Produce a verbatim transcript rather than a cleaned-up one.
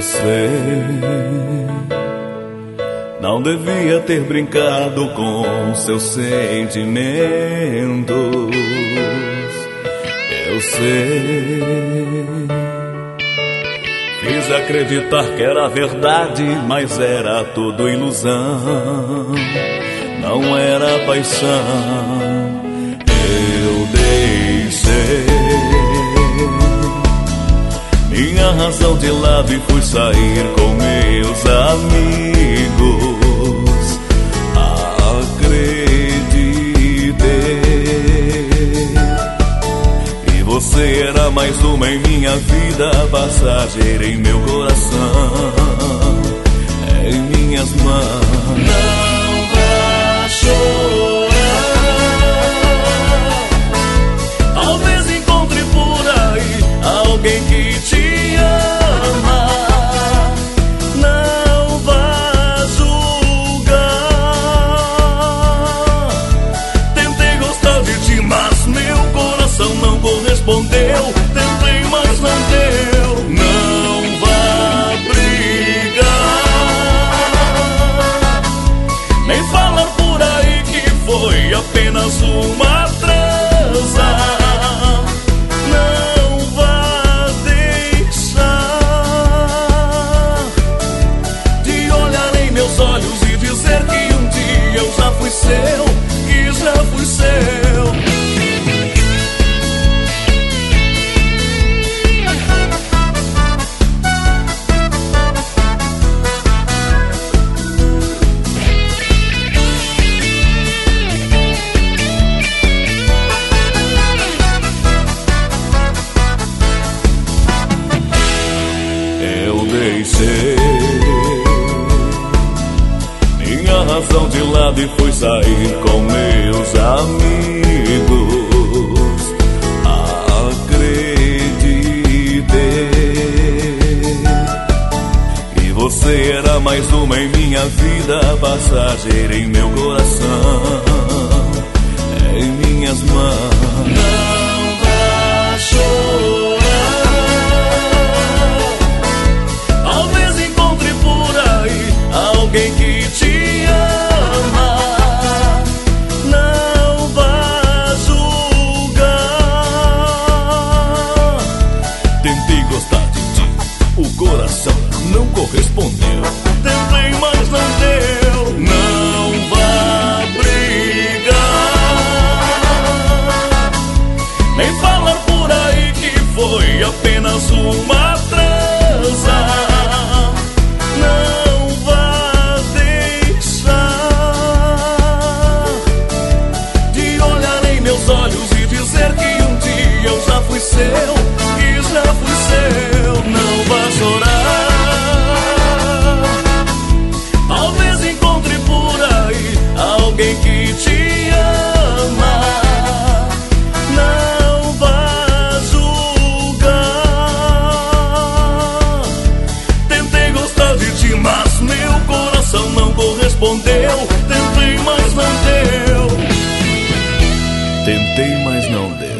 sei, não devia ter brincado com seus sentimentos. Eu sei, fiz acreditar que era verdade, mas era tudo ilusão, não era paixão. Eu deixei minha razão de lado e fui sair com meus amigos. Acreditei, e você era mais uma em minha vida, passageira em meu coração, em minhas mãos. Não vá chorar, talvez encontre por aí alguém que te ama. Não vá julgar. Tentei gostar de ti, mas meu coração não correspondeu. Tentei, mas não deu. Não vá brigar, nem falar por aí que foi apenas uma transa. Olhos e dizer que um dia eu já fui seu, que já fui seu. Eu deixei razão de lado e fui sair com meus amigos. Acreditei, e você era mais uma em minha vida, passageira em meu coração, em minhas mãos. Não vá chorar, talvez encontre por aí alguém que te não correspondeu. Tentei, mas não deu. Não vá brigar, nem falar por aí que foi apenas uma transa. Não vá deixar de olhar em meus olhos e dizer que um dia eu já fui seu, que já fui seu. Não vá chorar, alguém que te ama. Não vá julgar. Tentei gostar de ti, mas meu coração não correspondeu. Tentei, mas não deu. Tentei, mas não deu.